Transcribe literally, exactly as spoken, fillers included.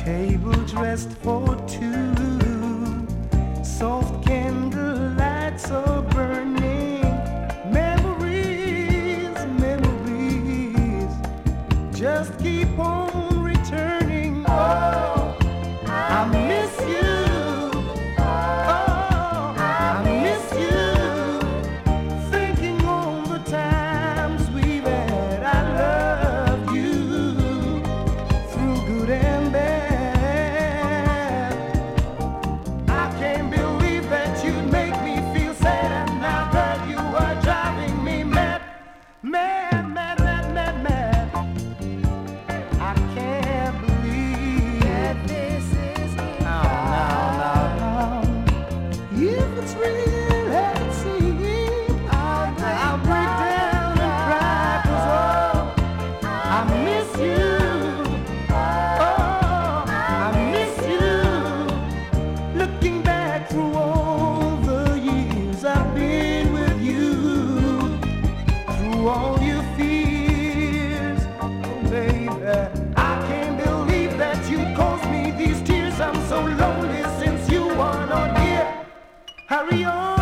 Table dressed for two, soft candle lights are burning. Memories, memories, just keep on returning. Oh, I miss you. Oh, I miss you. Thinking on the times we've had. I love you through good and bad. Mad, mad, mad, mad, mad. I can't believe that this is it. No, no, no, no. If it's real as it seems, I'll break, I'll break down and cry. 'Cause oh, I miss you. Oh, I miss you. Looking back through all the years I've been with you, through all your fears, oh baby, I can't believe that you caused me these tears. I'm so lonely since you are not here. Hurry on.